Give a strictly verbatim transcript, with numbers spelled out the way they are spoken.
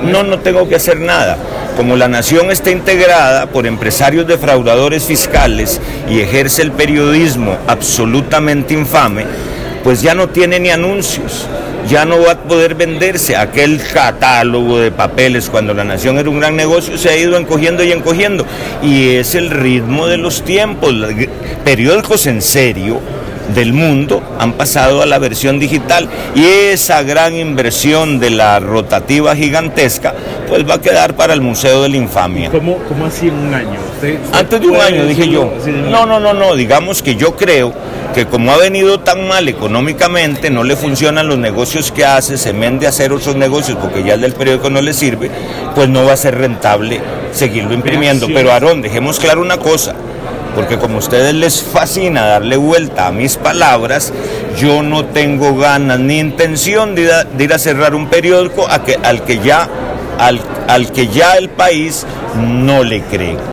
No, no tengo que hacer nada. Como la nación está integrada por empresarios defraudadores fiscales y ejerce el periodismo absolutamente infame, pues ya no tiene ni anuncios, ya no va a poder venderse. Aquel catálogo de papeles cuando la nación era un gran negocio se ha ido encogiendo y encogiendo, y es el ritmo de los tiempos. Los periódicos en serio del mundo han pasado a la versión digital, y esa gran inversión de la rotativa gigantesca pues va a quedar para el Museo de la Infamia. ¿Cómo, cómo así en un año? ¿Usted, usted Antes de un año, dije yo. No, no, no, no, digamos que yo creo que como ha venido tan mal económicamente, no le funcionan los negocios que hace, se mende a hacer otros negocios porque ya el del periódico no le sirve, pues no va a ser rentable seguirlo imprimiendo. Pero Aarón, dejemos claro una cosa, porque como a ustedes les fascina darle vuelta a mis palabras, yo no tengo ganas ni intención de ir a, de ir a cerrar un periódico a que, al, que ya, al, al que ya el país no le cree.